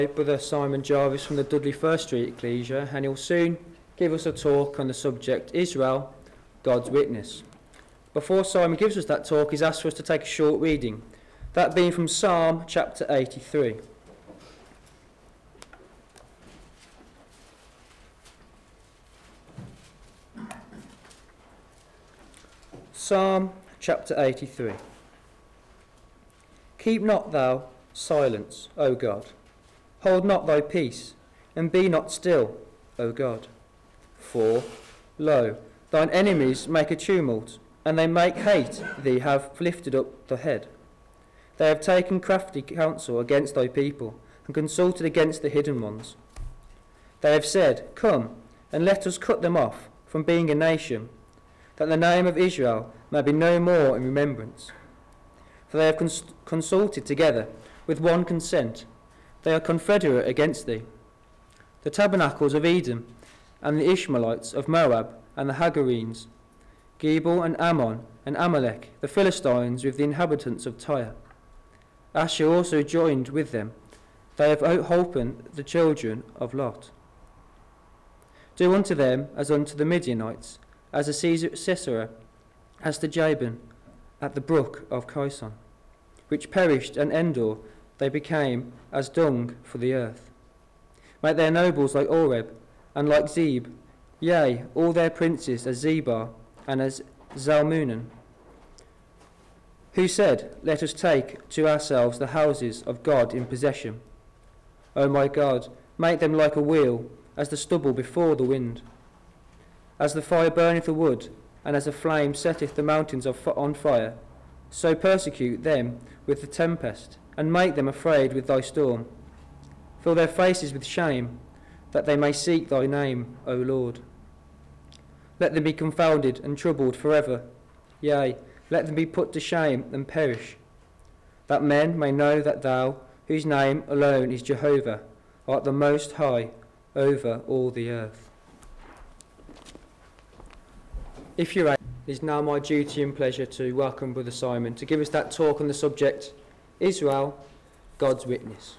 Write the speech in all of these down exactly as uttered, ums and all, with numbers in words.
Brother Simon Jarvis from the Dudley First Street Ecclesia, and he'll soon give us a talk on the subject Israel, God's Witness. Before Simon gives us that talk, he's asked for us to take a short reading, that being from Psalm chapter eighty-three. Psalm chapter eighty-three. Keep not thou silence, O God. Hold not thy peace, and be not still, O God. For, lo, thine enemies make a tumult, and they make hate thee have lifted up the head. They have taken crafty counsel against thy people, and consulted against the hidden ones. They have said, Come, and let us cut them off from being a nation, that the name of Israel may be no more in remembrance. For they have cons- consulted together with one consent. They are confederate against thee. The tabernacles of Edom, and the Ishmaelites of Moab, and the Hagarenes, Gebal and Ammon and Amalek, the Philistines with the inhabitants of Tyre. Asher also joined with them. They have holpen the children of Lot. Do unto them as unto the Midianites, as to Sisera, as to Jabin, at the brook of Kison, which perished, and Endor they became as dung for the earth. Make their nobles like Oreb, and like Zeb, yea, all their princes as Zebah, and as Zalmunna, who said, Let us take to ourselves the houses of God in possession. O my God, make them like a wheel, as the stubble before the wind. As the fire burneth the wood, and as a flame setteth the mountains on fire, so persecute them with the tempest, and make them afraid with thy storm. Fill their faces with shame, that they may seek thy name, O Lord. Let them be confounded and troubled forever. Yea, let them be put to shame and perish, that men may know that thou, whose name alone is Jehovah, art the most high over all the earth. If you're able, it is now my duty and pleasure to welcome Brother Simon to give us that talk on the subject Israel, God's Witness.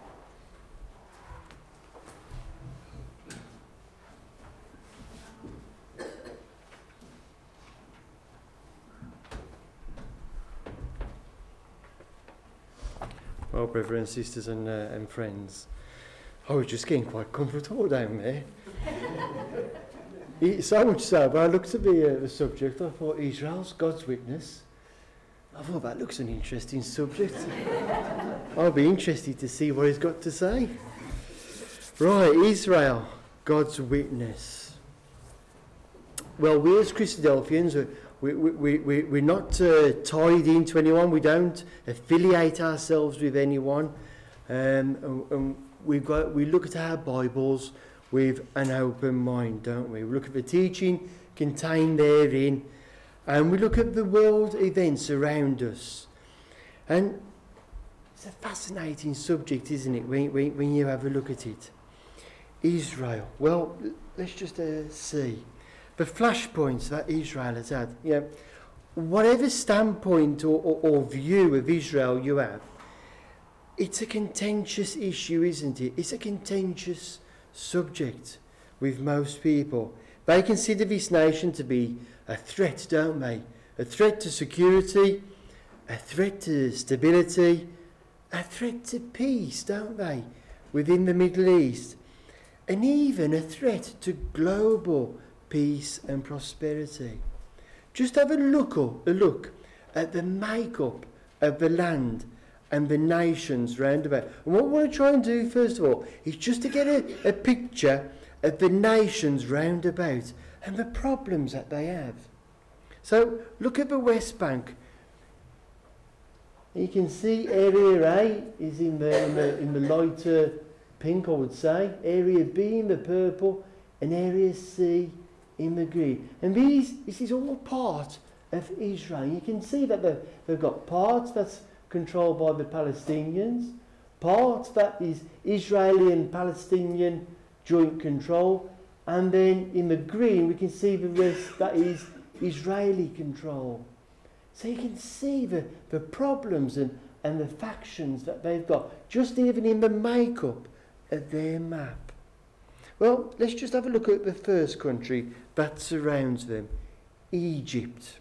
Well, brothers and sisters and, uh, and friends, I was just getting quite comfortable down there. It, so much so, but I looked at the, uh, the subject, I thought, Israel's God's Witness. I thought, that looks an interesting subject. I'll be interested to see what he's got to say. Right, Israel, God's Witness. Well, we as Christadelphians, we, we, we, we're not uh, tied into anyone. We don't affiliate ourselves with anyone. Um, and, and we've got, we look at our Bibles with an open mind, don't we? We look at the teaching contained therein, and we look at the world events around us. And it's a fascinating subject, isn't it, when, when, when you have a look at it. Israel. Well, let's just uh, see the flashpoints that Israel has had. You know, whatever standpoint or, or, or view of Israel you have, it's a contentious issue, isn't it? It's a contentious subject with most people. They consider this nation to be a threat, don't they? A threat to security, a threat to stability, a threat to peace, don't they, within the Middle East, and even a threat to global peace and prosperity. Just have a look, a look at the makeup of the land and the nations round about. And what we want to try and do, first of all, is just to get a, a picture of the nations round about and the problems that they have. So, look at the West Bank. You can see Area A is in the, in the, in the lighter pink, I would say. Area B in the purple, and Area C in the green. And these, this is all part of Israel. You can see that they've, they've got parts that's controlled by the Palestinians, part that is Israeli and Palestinian joint control, and then in the green we can see the rest that is Israeli control. So you can see the, the problems and, and the factions that they've got, just even in the makeup of their map? Well, let's just have a look at the first country that surrounds them, Egypt.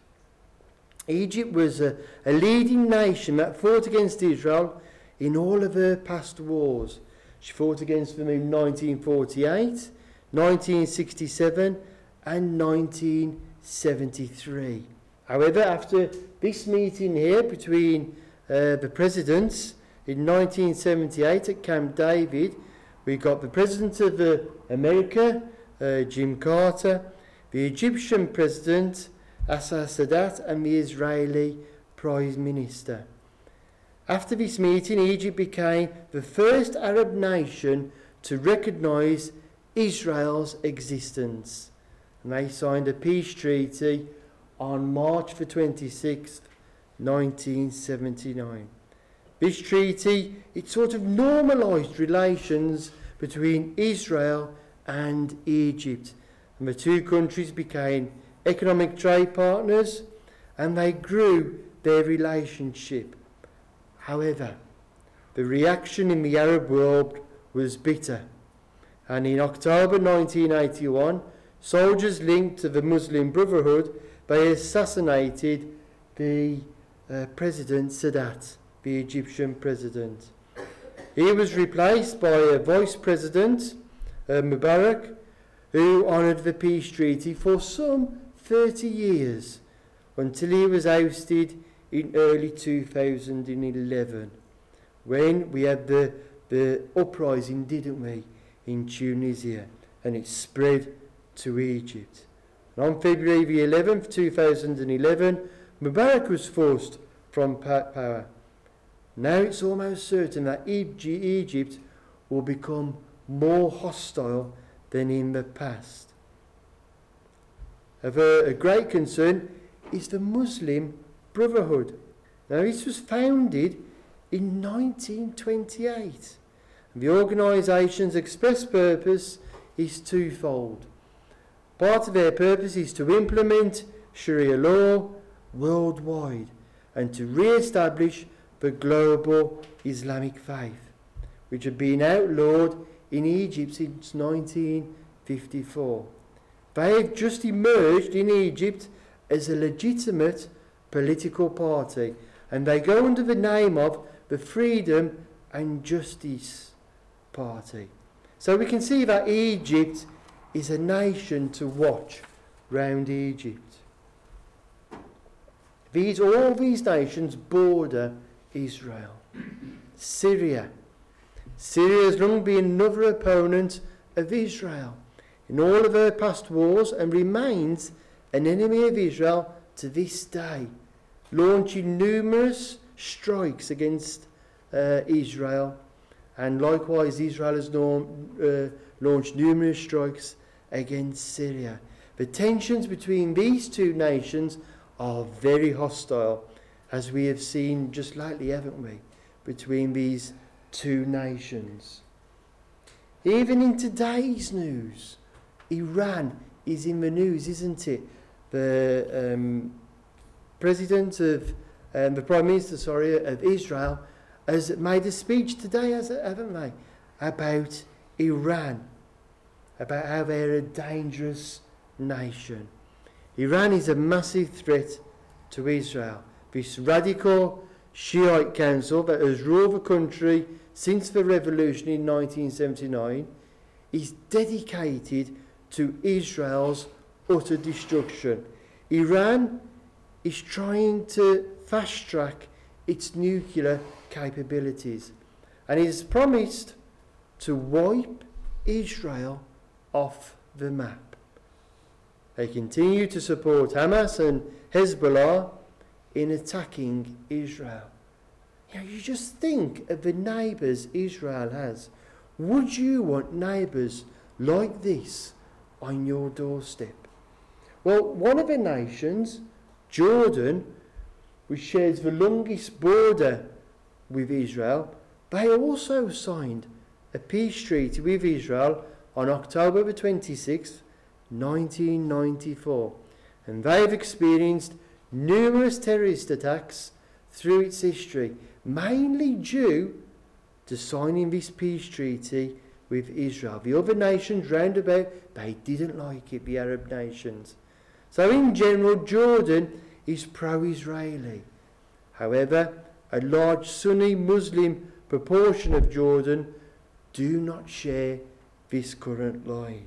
Egypt was a, a leading nation that fought against Israel in all of her past wars. She fought against them in nineteen forty-eight, nineteen sixty-seven and nineteen seventy-three. However, after this meeting here between uh, the presidents in nineteen seventy-eight at Camp David, we got the President of uh, America, uh, Jim Carter, the Egyptian President, Assa Sadat, and the Israeli Prime Minister. After this meeting, Egypt became the first Arab nation to recognise Israel's existence. And they signed a peace treaty on March the twenty-sixth, nineteen seventy-nine. This treaty, it sort of normalised relations between Israel and Egypt. And the two countries became economic trade partners, and they grew their relationship. However, the reaction in the Arab world was bitter, and in October nineteen eighty-one, soldiers linked to the Muslim Brotherhood, they assassinated the uh, President Sadat, the Egyptian president. He was replaced by a vice president, uh, Mubarak, who honoured the peace treaty for some thirty years, until he was ousted in early two thousand eleven, when we had the, the uprising, didn't we, in Tunisia, and it spread to Egypt. And on February the eleventh, two thousand eleven, Mubarak was forced from power. Now it's almost certain that Egypt will become more hostile than in the past. Of a, a great concern is the Muslim Brotherhood. Now, this was founded in nineteen twenty-eight. And the organisation's express purpose is twofold. Part of their purpose is to implement Sharia law worldwide and to re-establish the global Islamic faith, which had been outlawed in Egypt since nineteen fifty-four. They have just emerged in Egypt as a legitimate political party, and they go under the name of the Freedom and Justice Party. So we can see that Egypt is a nation to watch round Egypt. These, all these nations border Israel. Syria. Syria has long been another opponent of Israel in all of her past wars and remains an enemy of Israel to this day, launching numerous strikes against uh, Israel, and likewise Israel has norm, uh, launched numerous strikes against Syria. The tensions between these two nations are very hostile, as we have seen just lately, haven't we, between these two nations. Even in today's news, Iran is in the news, isn't it? The um, President of, um, the Prime Minister, sorry, of Israel has made a speech today, haven't they, about Iran, about how they're a dangerous nation. Iran is a massive threat to Israel. This radical Shiite council that has ruled the country since the revolution in nineteen seventy-nine is dedicated to Israel's utter destruction. Iran is trying to fast track its nuclear capabilities, and it has promised to wipe Israel off the map. They continue to support Hamas and Hezbollah in attacking Israel. You know, you just think of the neighbours Israel has. Would you want neighbours like this on your doorstep? Well, one of the nations, Jordan, which shares the longest border with Israel, they also signed a peace treaty with Israel on October the twenty-sixth, nineteen ninety-four. And they have experienced numerous terrorist attacks through its history, mainly due to signing this peace treaty with Israel. The other nations round about, they didn't like it, the Arab nations. So in general, Jordan is pro-Israeli. However, a large Sunni Muslim proportion of Jordan do not share this current line.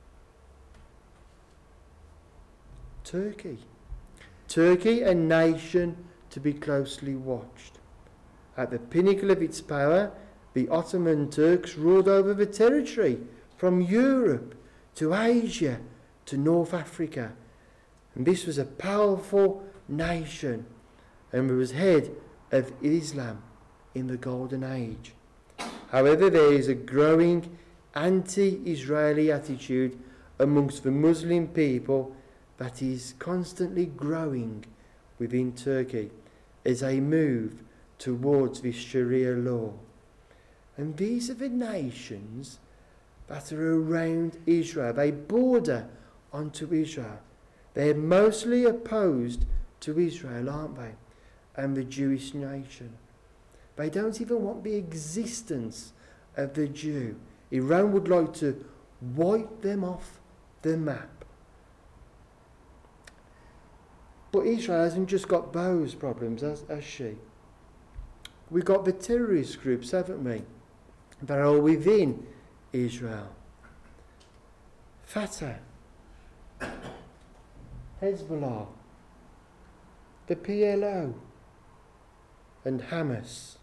Turkey. Turkey, a nation to be closely watched. At the pinnacle of its power, the Ottoman Turks ruled over the territory from Europe to Asia to North Africa. And this was a powerful nation and was head of Islam in the Golden Age. However, there is a growing anti-Israeli attitude amongst the Muslim people that is constantly growing within Turkey as they move towards this Sharia law. And these are the nations that are around Israel. They border onto Israel. They're mostly opposed to Israel, aren't they? And the Jewish nation. They don't even want the existence of the Jew. Iran would like to wipe them off the map. But Israel hasn't just got those problems, has, has she? We've got the terrorist groups, haven't we? That are within Israel. Fatah, Hezbollah, the P L O, and Hamas.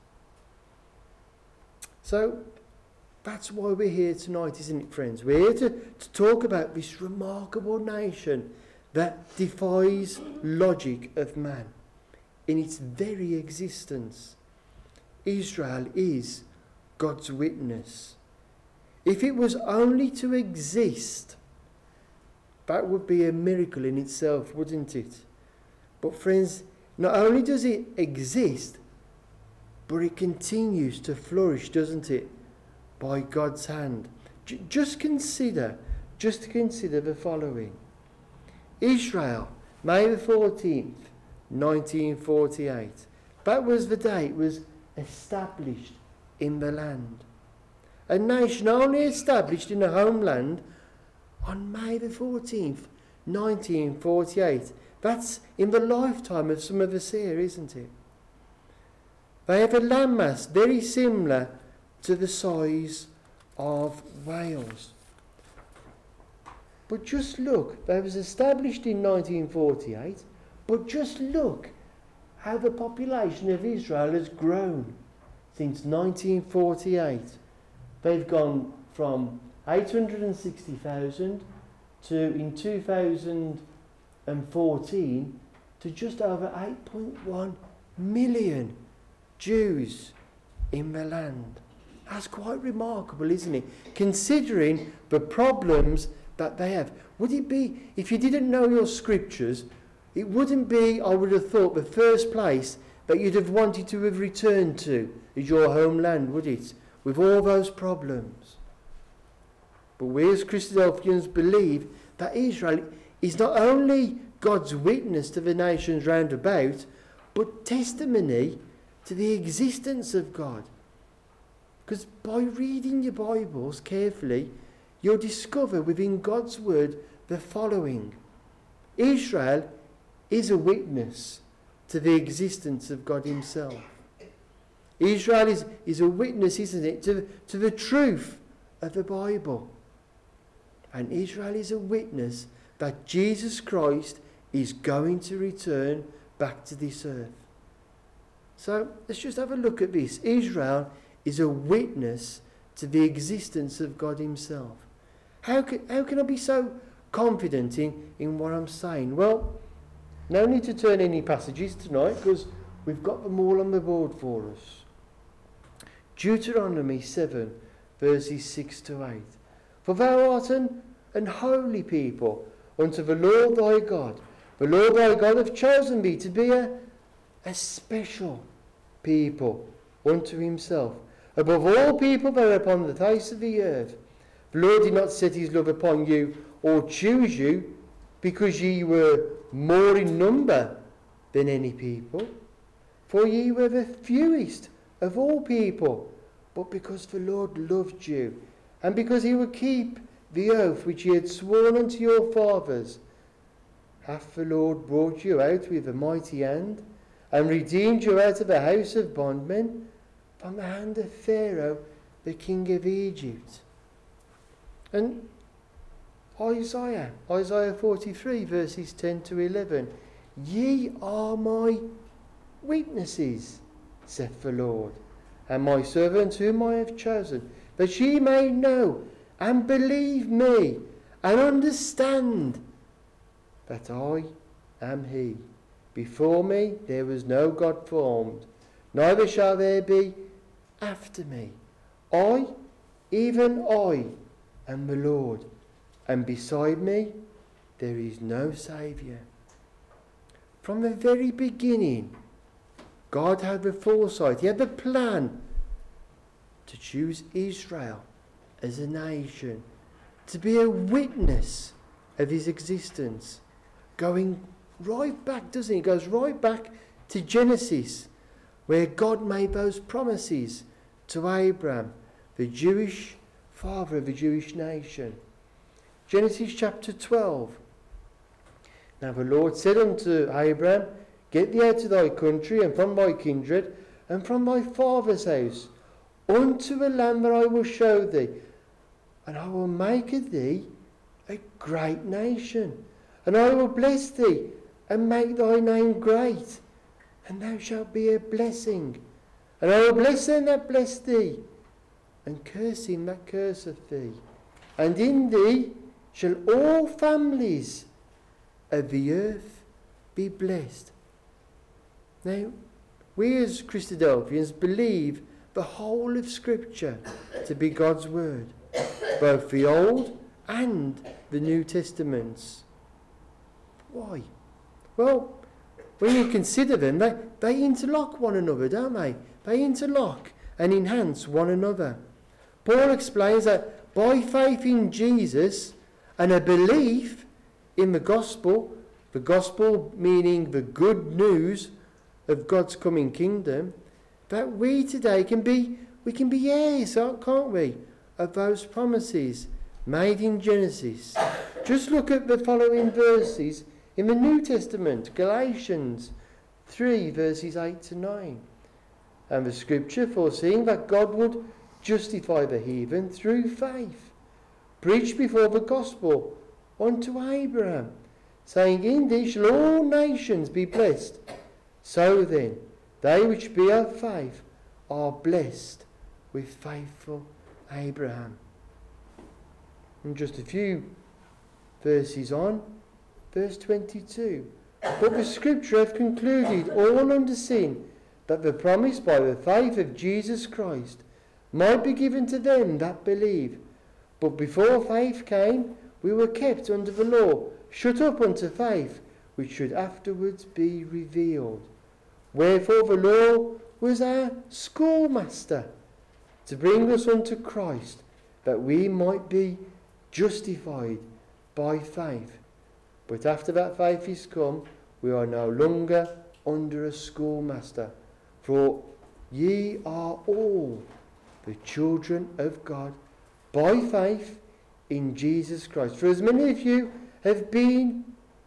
So that's why we're here tonight, isn't it, friends? We're here to, to talk about this remarkable nation that defies logic of man in its very existence. Israel is God's witness. If it was only to exist, that would be a miracle in itself, wouldn't it? But friends, not only does it exist, but it continues to flourish, doesn't it? By God's hand. J- just consider, just consider the following. Israel, May the fourteenth, nineteen forty-eight. That was the day it was established in the land. A nation only established in a homeland on May the fourteenth, nineteen forty-eight. That's in the lifetime of some of us here, isn't it? They have a landmass very similar to the size of Wales. But just look, they was established in nineteen forty-eight, but just look how the population of Israel has grown since nineteen forty-eight. They've gone from eight hundred sixty thousand to, in two thousand fourteen, to just over eight point one million Jews in the land. That's quite remarkable, isn't it? Considering the problems that they have. Would it be, if you didn't know your scriptures, it wouldn't be, I would have thought, the first place that you'd have wanted to have returned to is your homeland, would it? With all those problems. But we as Christadelphians believe that Israel is not only God's witness to the nations round about, but testimony to the existence of God. Because by reading your Bibles carefully, you'll discover within God's word the following. Israel is a witness to the existence of God himself. Israel is, is a witness, isn't it, to, to the truth of the Bible. And Israel is a witness that Jesus Christ is going to return back to this earth. So let's just have a look at this. Israel is a witness to the existence of God himself. How can, how can I be so confident in, in what I'm saying? Well, no need to turn any passages tonight because we've got them all on the board for us. Deuteronomy seven, verses six to eight. For thou art an, an holy people unto the Lord thy God. The Lord thy God hath chosen thee to be a, a special people unto himself, above all people that are upon the face of the earth. The Lord did not set his love upon you or choose you because ye were more in number than any people, for ye were the fewest of all people, but because the Lord loved you and because he would keep the oath which he had sworn unto your fathers, hath the Lord brought you out with a mighty hand, and redeemed you out of the house of bondmen, from the hand of Pharaoh, the king of Egypt. And Isaiah, Isaiah forty-three, verses ten to eleven. Ye are my witnesses, saith the Lord, and my servant whom I have chosen, that ye may know and believe me, and understand that I am he. Before me there was no God formed, neither shall there be after me. I, even I, am the Lord, and beside me there is no Saviour. From the very beginning, God had the foresight, he had the plan to choose Israel as a nation, to be a witness of his existence, going right back, doesn't he? He goes right back to Genesis, where God made those promises to Abraham, the Jewish father of the Jewish nation. Genesis chapter twelve. Now the Lord said unto Abraham, Get thee out of thy country, and from thy kindred, and from thy father's house, unto a land that I will show thee, and I will make of thee a great nation, and I will bless thee, and make thy name great, and thou shalt be a blessing. And I will bless them that bless thee, and curse him that curseth thee. And in thee shall all families of the earth be blessed. Now, we as Christadelphians believe the whole of Scripture to be God's word, both the Old and the New Testaments. Why? Well, when you consider them, they, they interlock one another, don't they? They interlock and enhance one another. Paul explains that by faith in Jesus and a belief in the gospel, the gospel meaning the good news of God's coming kingdom, that we today can be, we can be heirs, can't we, of those promises made in Genesis. Just look at the following verses in the New Testament, Galatians three, verses eight to nine. And the scripture foreseeing that God would justify the heathen through faith, preached before the gospel unto Abraham, saying, In thee shall all nations be blessed. So then, they which be of faith are blessed with faithful Abraham. And just a few verses on, verse twenty-two. But the scripture hath concluded all under sin, that the promise by the faith of Jesus Christ might be given to them that believe. But before faith came, we were kept under the law, shut up unto faith, which should afterwards be revealed. Wherefore the law was our schoolmaster, to bring us unto Christ, that we might be justified by faith. But after that faith is come, we are no longer under a schoolmaster. For ye are all the children of God by faith in Jesus Christ. For as many of you have been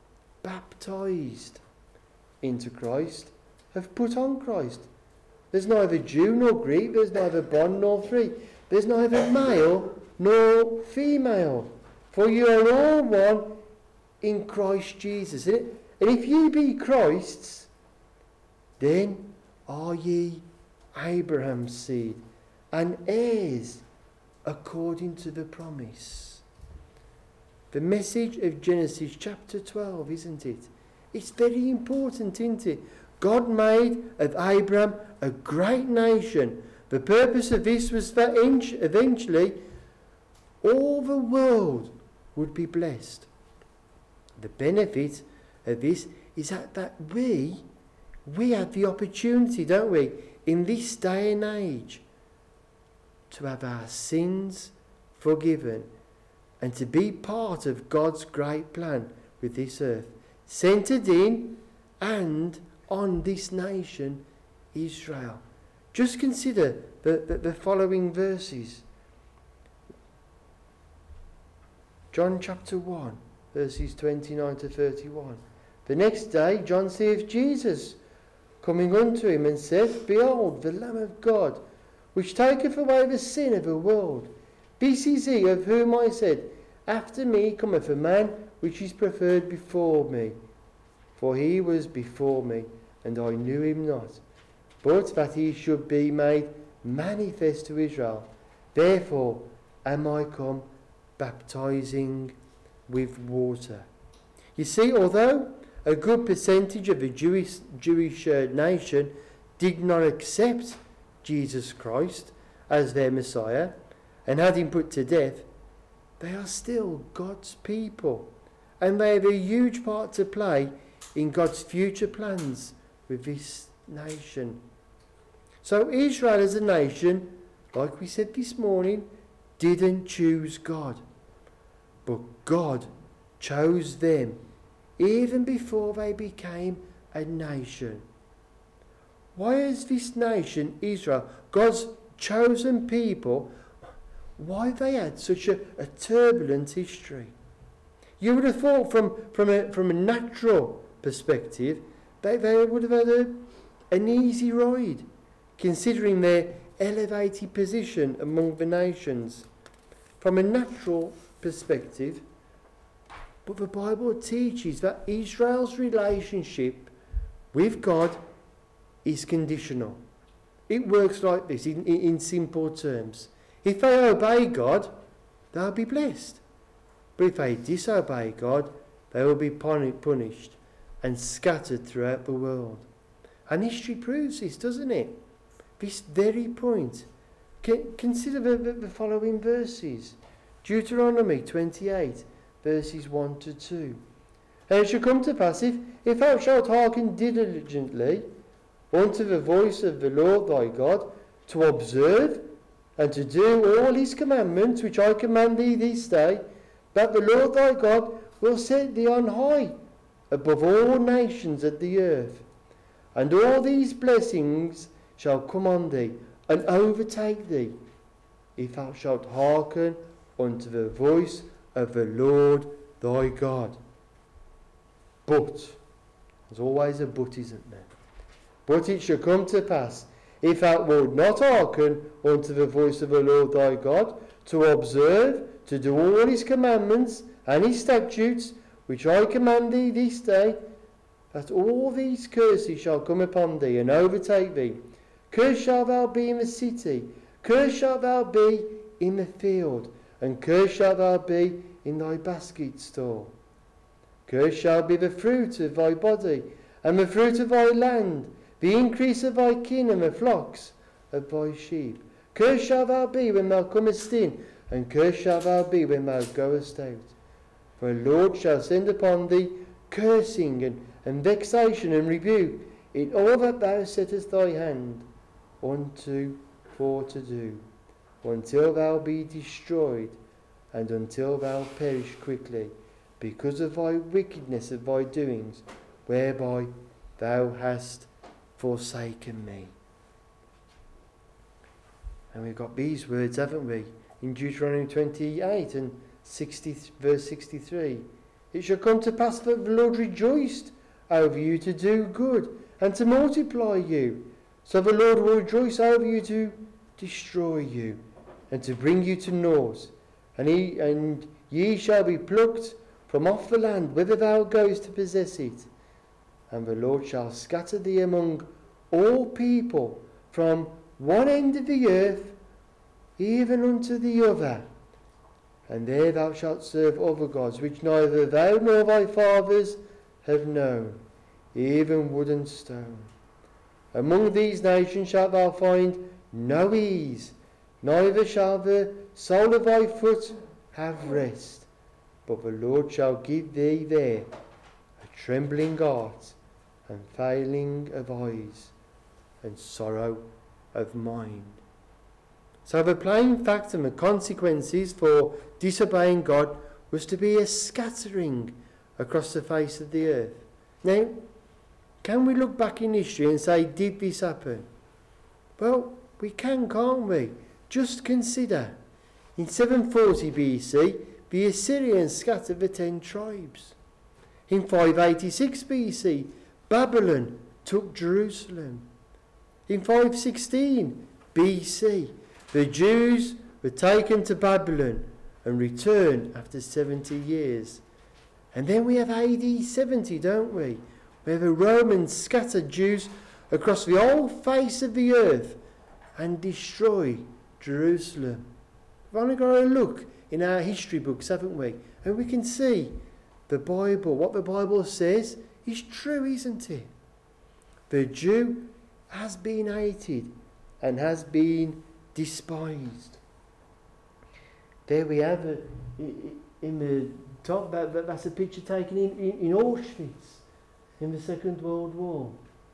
baptized into Christ, have put on Christ. There's neither Jew nor Greek, there's neither bond nor free, there's neither male nor female, for you are all one in Christ Jesus. And if ye be Christ's, then are ye Abraham's seed, and heirs according to the promise. The message of Genesis chapter twelve, isn't it? It's very important, isn't it? God made of Abraham a great nation. The purpose of this was that eventually all the world would be blessed. The benefit of this is that, that we, we have the opportunity, don't we, in this day and age, to have our sins forgiven and to be part of God's great plan with this earth, centred in and on this nation, Israel. Just consider the, the, the following verses. John chapter one, verses twenty-nine to thirty-one. The next day John seeth Jesus coming unto him, and saith, Behold, the Lamb of God, which taketh away the sin of the world. This is he of whom I said, After me cometh a man which is preferred before me. For he was before me, and I knew him not. But that he should be made manifest to Israel. Therefore am I come baptizing with water. You see, although a good percentage of the Jewish, Jewish uh, nation did not accept Jesus Christ as their Messiah and had him put to death, they are still God's people, and they have a huge part to play in God's future plans with this nation. So Israel as a nation, like we said this morning, didn't choose God, but God chose them even before they became a nation. Why is this nation, Israel, God's chosen people, why they had such a, a turbulent history? You would have thought from, from, a, from a natural perspective, they, they would have had a, an easy ride, considering their elevated position among the nations. From a natural perspective, but the Bible teaches that Israel's relationship with God is conditional. It works like this, in, in, in simple terms. If they obey God, they'll be blessed. But if they disobey God, they will be punished and scattered throughout the world. And history proves this, doesn't it? This very point. Consider the, the following verses. Deuteronomy twenty-eight, verses one to two. And it shall come to pass, if, if thou shalt hearken diligently unto the voice of the Lord thy God, to observe and to do all his commandments which I command thee this day, that the Lord thy God will set thee on high above all nations of the earth. And all these blessings shall come on thee and overtake thee, if thou shalt hearken unto the voice of the Lord thy God. But, there's always a but, isn't there? But it shall come to pass, if thou wilt not hearken unto the voice of the Lord thy God, to observe, to do all his commandments and his statutes, which I command thee this day, that all these curses shall come upon thee and overtake thee. Cursed shalt thou be in the city, cursed shalt thou be in the field, and cursed shalt thou be in thy basket store. Cursed shall be the fruit of thy body, and the fruit of thy land, the increase of thy kin, and the flocks of thy sheep. Cursed shalt thou be when thou comest in, and cursed shalt thou be when thou goest out. For the Lord shall send upon thee cursing and, and vexation and rebuke in all that thou settest thy hand unto for to do, until thou be destroyed, and until thou perish quickly, because of thy wickedness of thy doings, whereby thou hast forsaken me. And we've got these words, haven't we, in Deuteronomy twenty-eight and sixty, verse sixty-three. It shall come to pass that the Lord rejoiced over you to do good and to multiply you. So the Lord will rejoice over you to destroy you and to bring you to naught. And, he, and ye shall be plucked from off the land, whither thou goest to possess it. And the Lord shall scatter thee among all people, from one end of the earth even unto the other. And there thou shalt serve other gods, which neither thou nor thy fathers have known, even wood and stone. Among these nations shalt thou find no ease, neither shall the sole of thy foot have rest. But the Lord shall give thee there a trembling heart, and failing of eyes, and sorrow of mind. So the plain fact and the consequences for disobeying God was to be a scattering across the face of the earth. Now, can we look back in history and say, did this happen? Well, we can, can't we? Just consider. In seven forty B C, the Assyrians scattered the ten tribes. In five eighty-six B C, Babylon took Jerusalem. In five sixteen B C, the Jews were taken to Babylon and returned after seventy years. And then we have A D seventy, don't we? Where the Romans scattered Jews across the whole face of the earth and destroyed Jerusalem. We've only got to look in our history books, haven't we? And we can see the Bible, what the Bible says is true, isn't it? The Jew has been hated and has been despised. There we have it in the top, that, that, that's a picture taken in, in, in Auschwitz in the Second World War.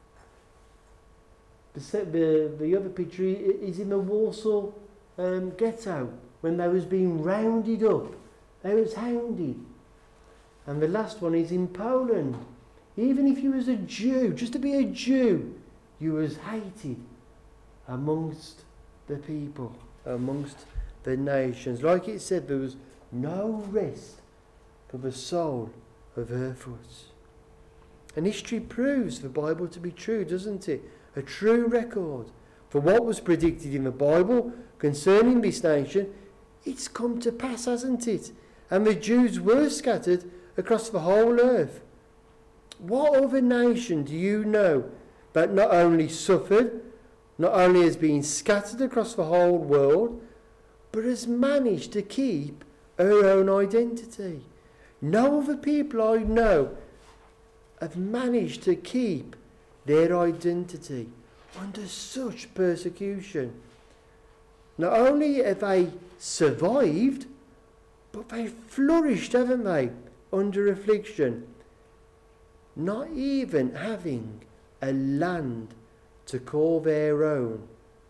The, the, the other picture is in the Warsaw um, ghetto when they was being rounded up. They was hounded. And the last one is in Poland. Even if you was a Jew, just to be a Jew, you was hated amongst the people, amongst the nations. Like it said, there was no rest for the sole of her foot. And history proves the Bible to be true, doesn't it? A true record. For what was predicted in the Bible concerning this nation, it's come to pass, hasn't it? And the Jews were scattered across the whole earth. What other nation do you know that not only suffered, not only has been scattered across the whole world, but has managed to keep her own identity? No other people I know have managed to keep their identity under such persecution. Not only have they survived, but they flourished, haven't they, under affliction, not even having a land to call their own.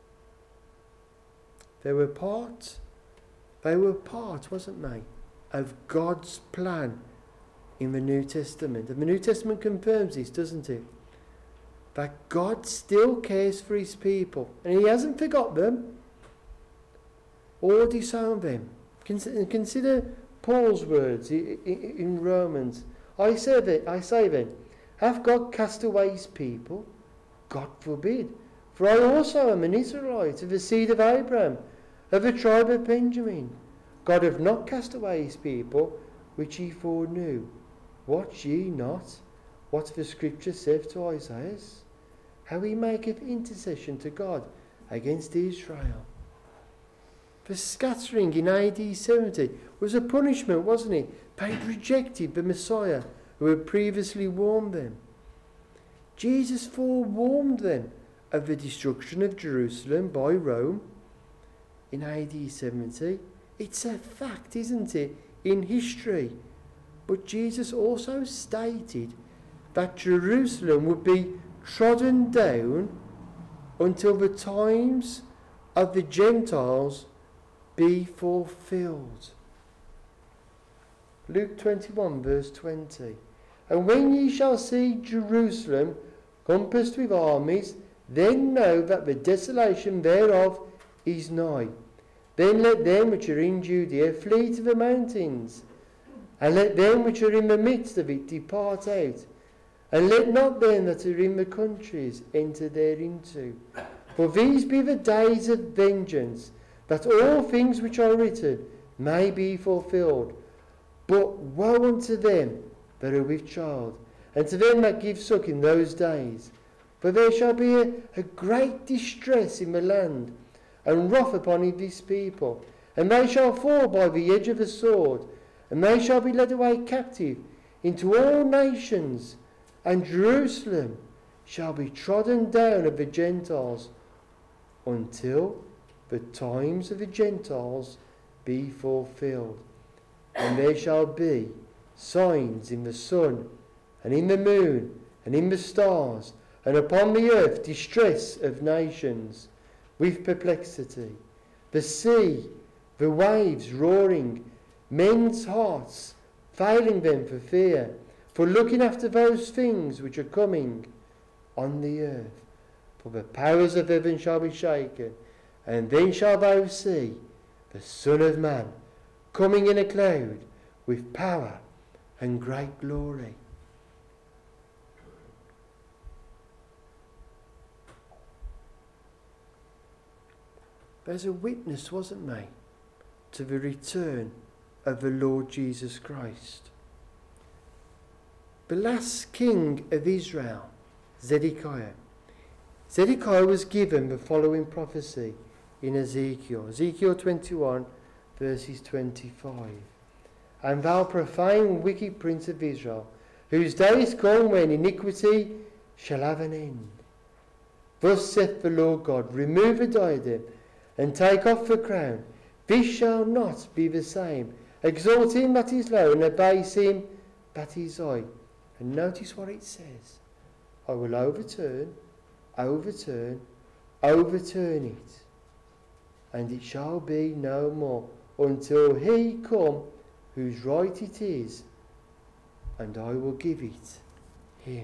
They were part, they were part, wasn't they, of God's plan in the New Testament. And the New Testament confirms this, doesn't it? That God still cares for his people, and he hasn't forgot them or disowned them. Consider Paul's words in Romans. I say that, I say then, hath God cast away his people? God forbid. For I also am an Israelite of the seed of Abraham, of the tribe of Benjamin. God hath not cast away his people, which he foreknew. Watch ye not what the Scripture saith to Isaiah, how he maketh intercession to God against Israel. The scattering in A D seventy was a punishment, wasn't it? They'd rejected the Messiah who had previously warned them. Jesus forewarned them of the destruction of Jerusalem by Rome in A D seventy. It's a fact, isn't it, in history. But Jesus also stated that Jerusalem would be trodden down until the times of the Gentiles be fulfilled. Luke twenty-one verse twenty. And when ye shall see Jerusalem compassed with armies, then know that the desolation thereof is nigh. Then let them which are in Judea flee to the mountains, and let them which are in the midst of it depart out, and let not them that are in the countries enter thereinto. For these be the days of vengeance, that all things which are written may be fulfilled. But woe unto them that are with child, and to them that give suck in those days. For there shall be a, a great distress in the land, and wrath upon this people, and they shall fall by the edge of the sword, and they shall be led away captive into all nations, and Jerusalem shall be trodden down of the Gentiles until the times of the Gentiles be fulfilled. And there shall be signs in the sun, and in the moon, and in the stars, and upon the earth distress of nations, with perplexity, the sea, the waves roaring, men's hearts failing them for fear, for looking after those things which are coming on the earth. For the powers of heaven shall be shaken, and then shall thou see the Son of Man coming in a cloud with power and great glory. There's a witness, wasn't there, to the return of the Lord Jesus Christ. The last king of Israel, Zedekiah. Zedekiah was given the following prophecy in Ezekiel. Ezekiel twenty-one, verses twenty-five. And thou profane wicked prince of Israel, whose days come when iniquity shall have an end. Thus saith the Lord God, remove the diadem, and take off the crown. This shall not be the same. Exalt him that is low, and abase him that is high. And notice what it says. I will overturn, overturn, overturn it. And it shall be no more, until he come whose right it is, and I will give it him.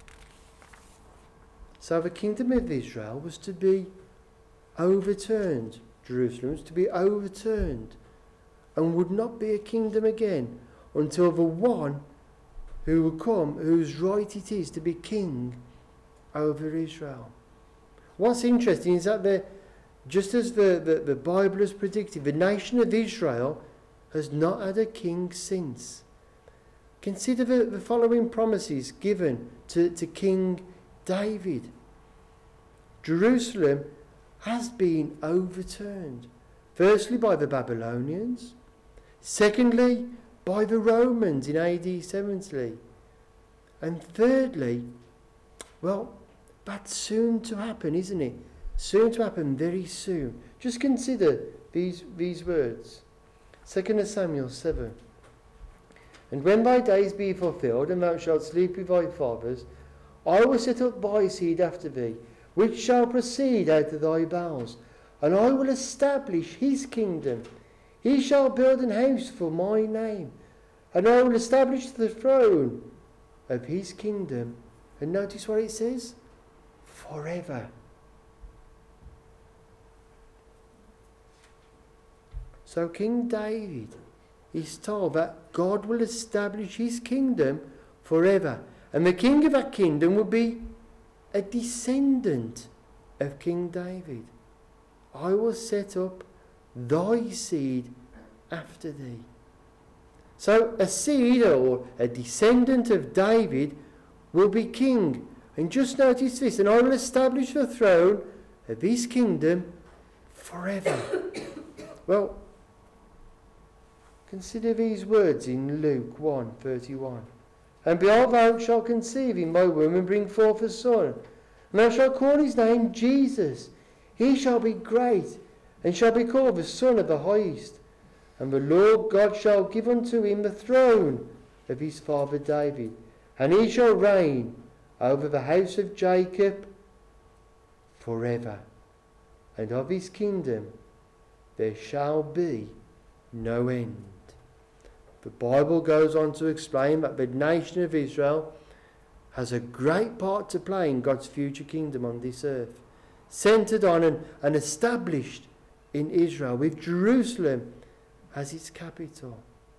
So the kingdom of Israel was to be overturned. Jerusalem was to be overturned, and would not be a kingdom again until the one who would come, whose right it is to be king over Israel. What's interesting is that the, just as the, the, the Bible has predicted, the nation of Israel has not had a king since. Consider the, the following promises given to, to King David. Jerusalem has been overturned. Firstly, by the Babylonians. Secondly, by the Romans in A D seventy. And thirdly, well, that's soon to happen, isn't it? Soon to happen, very soon. Just consider these, these words. Second Samuel seven. And when thy days be fulfilled, and thou shalt sleep with thy fathers, I will set up thy seed after thee, which shall proceed out of thy bowels, and I will establish his kingdom. He shall build an house for my name, and I will establish the throne of his kingdom. And notice what it says, forever. So King David is told that God will establish his kingdom forever. And the king of that kingdom will be a descendant of King David. I will set up thy seed after thee. So a seed or a descendant of David will be king. And just notice this, and I will establish the throne of his kingdom forever. Well, consider these words in Luke one thirty-one. And behold, thou shalt conceive in thy womb and bring forth a son, and thou shalt call his name Jesus. He shall be great, and shall be called the Son of the Highest. And the Lord God shall give unto him the throne of his father David, and he shall reign over the house of Jacob forever. And of his kingdom there shall be no end. The Bible goes on to explain that the nation of Israel has a great part to play in God's future kingdom on this earth, centred on and, and established in Israel, with Jerusalem as its capital.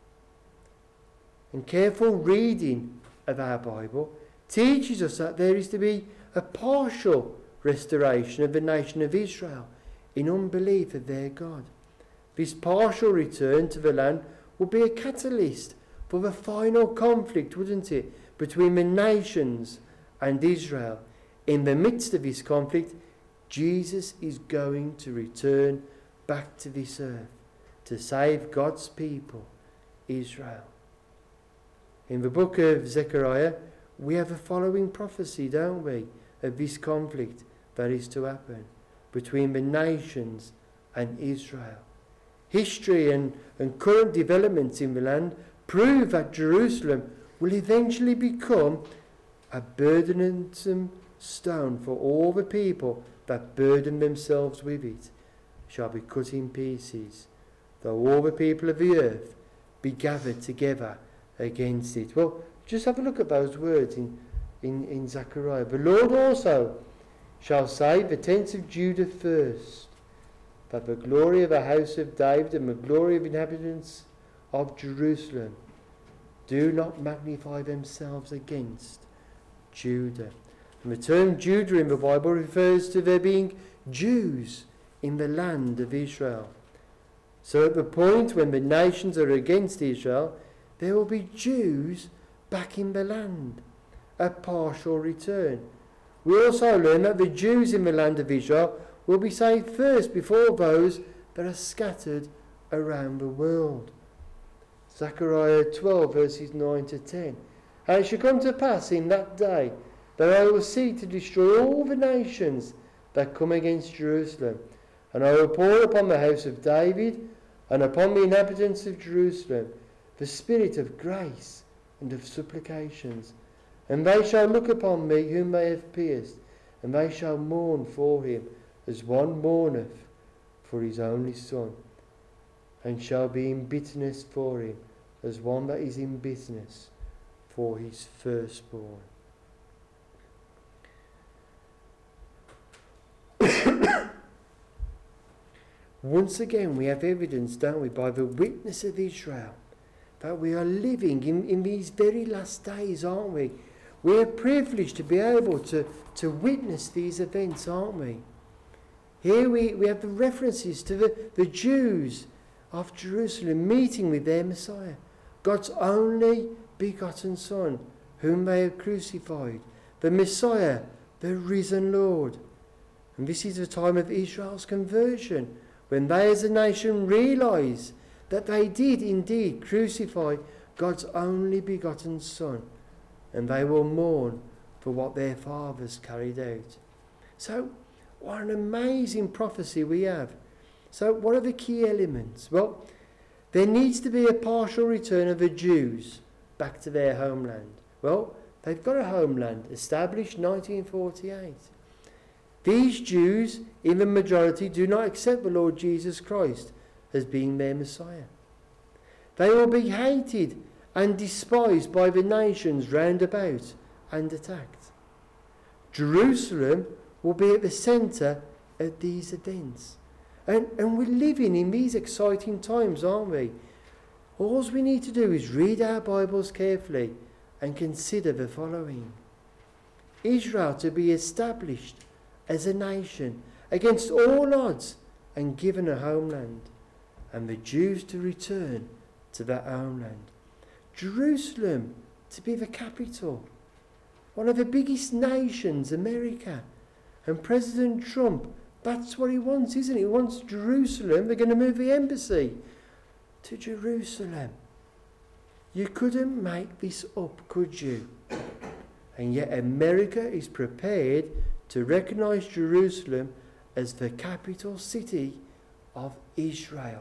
And careful reading of our Bible teaches us that there is to be a partial restoration of the nation of Israel in unbelief of their God. This partial return to the land will be a catalyst for the final conflict, wouldn't it, between the nations and Israel. In the midst of this conflict, Jesus is going to return back to this earth to save God's people, Israel. In the book of Zechariah, we have the following prophecy, don't we, of this conflict that is to happen between the nations and Israel. History and, and current developments in the land prove that Jerusalem will eventually become a burdensome stone for all the people that burden themselves with it, shall be cut in pieces, though all the people of the earth be gathered together against it. Well, just have a look at those words in, in, in Zechariah. The Lord also shall save the tents of Judah first, that the glory of the house of David and the glory of inhabitants of Jerusalem do not magnify themselves against Judah. And the term Judah in the Bible refers to there being Jews in the land of Israel. So at the point when the nations are against Israel, there will be Jews back in the land, a partial return. We also learn that the Jews in the land of Israel will be saved first before those that are scattered around the world. Zechariah twelve verses nine to ten. And it shall come to pass in that day that I will seek to destroy all the nations that come against Jerusalem, and I will pour upon the house of David and upon the inhabitants of Jerusalem the spirit of grace and of supplications. And they shall look upon me whom they have pierced, and they shall mourn for him as one mourneth for his only son, and shall be in bitterness for him as one that is in bitterness for his firstborn. Once again, we have evidence, don't we, by the witness of Israel, that we are living in, in these very last days, aren't we? We are privileged to be able to, to witness these events, aren't we? Here we, we have the references to the, the Jews of Jerusalem meeting with their Messiah, God's only begotten Son, whom they have crucified, the Messiah, the risen Lord. And this is the time of Israel's conversion, when they as a nation realise that they did indeed crucify God's only begotten Son, and they will mourn for what their fathers carried out. So, what an amazing prophecy we have. So, what are the key elements? Well, there needs to be a partial return of the Jews back to their homeland. Well, they've got a homeland established nineteen forty-eight. These Jews, in the majority, do not accept the Lord Jesus Christ as being their Messiah. They will be hated and despised by the nations round about and attacked. Jerusalem will be at the centre of these events. And, and we're living in these exciting times, aren't we? All we need to do is read our Bibles carefully and consider the following. Israel to be established as a nation against all odds and given a homeland, and the Jews to return to their homeland. Jerusalem to be the capital, one of the biggest nations, America. And President Trump, that's what he wants, isn't it? He wants Jerusalem. They're going to move the embassy to Jerusalem. You couldn't make this up, could you? And yet America is prepared to recognise Jerusalem as the capital city of Israel.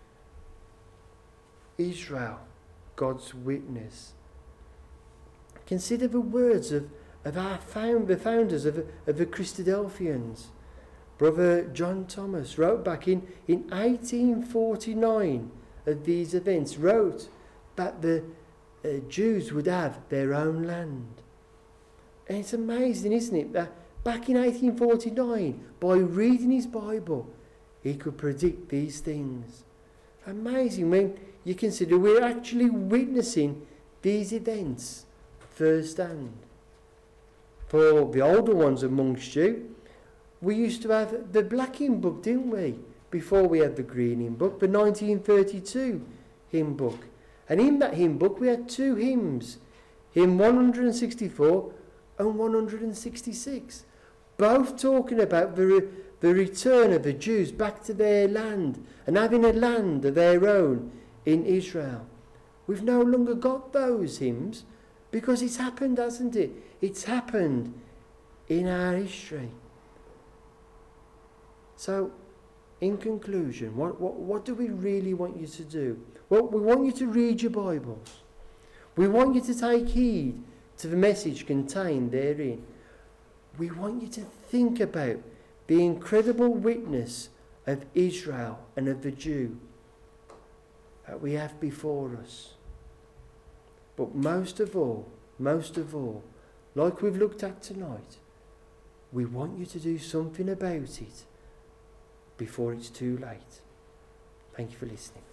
Israel, God's witness. Consider the words of, of our found, the founders of, of the Christadelphians. Brother John Thomas wrote back in, in eighteen forty-nine of these events, wrote that the uh, Jews would have their own land. And it's amazing, isn't it, that back in eighteen forty-nine, by reading his Bible, he could predict these things. Amazing when you consider we're actually witnessing these events firsthand. For the older ones amongst you, we used to have the black hymn book, didn't we? Before we had the green hymn book, the nineteen thirty-two hymn book. And in that hymn book we had two hymns, hymn one hundred sixty-four and one hundred sixty-six, both talking about the, re- the return of the Jews back to their land and having a land of their own in Israel. We've no longer got those hymns because it's happened, hasn't it? It's happened in our history. So, in conclusion, what, what, what do we really want you to do? Well, we want you to read your Bibles. We want you to take heed to the message contained therein. We want you to think about the incredible witness of Israel and of the Jew that we have before us. But most of all, most of all, like we've looked at tonight, we want you to do something about it before it's too late. Thank you for listening.